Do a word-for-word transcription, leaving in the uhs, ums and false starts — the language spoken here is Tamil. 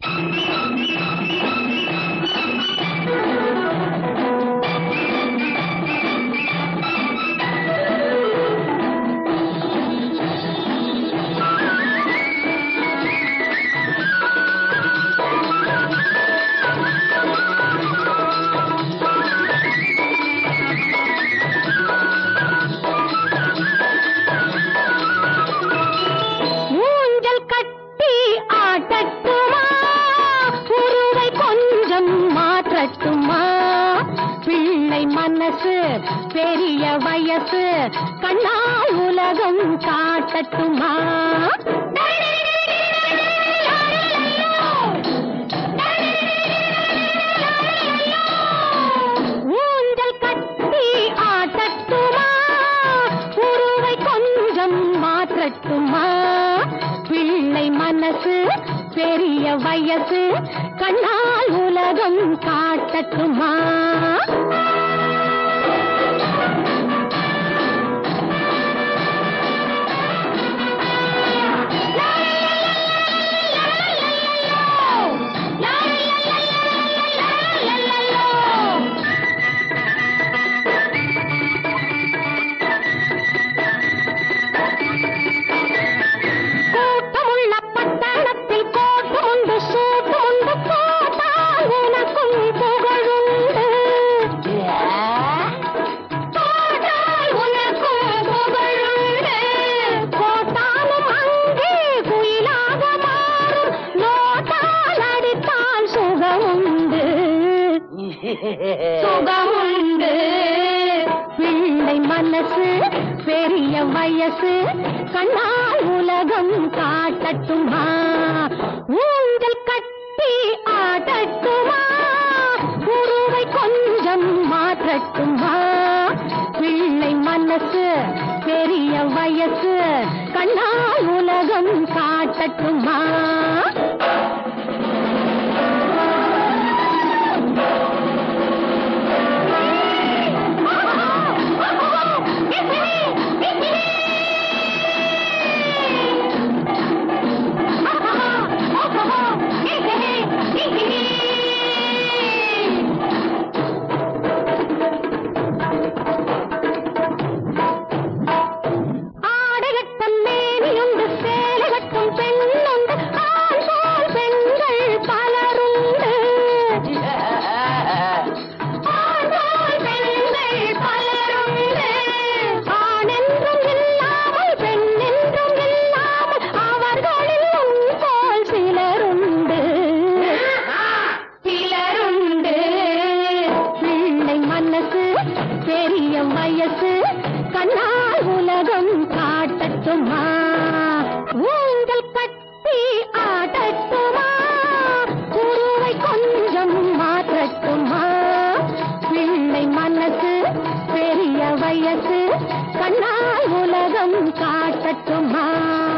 மனசு பெரிய வயசு கண்ணால் உலகம் காட்டட்டுமா? ஊஞ்சல் கட்டி ஆட்டட்டுமா? உருவை கொஞ்சம் மாற்றட்டுமா? பிள்ளை மனசு பெரிய வயசு கண்ணால் உலகம் காட்டட்டுமா? சுகமுண்டு. பிள்ளை மனசு பெரிய வயசு கண்ணால் உலகம் காட்டட்டுமா? ஊஞ்சல் கட்டி ஆடட்டுமா? உருவை கொஞ்சம் மாற்றட்டுமா? பிள்ளை மனசு பெரிய வயசு கண்ணால் உலகம் காட்டட்டுமா? பெரிய வயசு கண்ணால் உலகம் காட்டட்டுமா? ஊஞ்சல் கட்டி ஆடட்டுமா? உருவை கொஞ்சம் மாற்றட்டுமா? பிள்ளை மனசு பெரிய வயசு கண்ணால் உலகம் காட்டட்டுமா?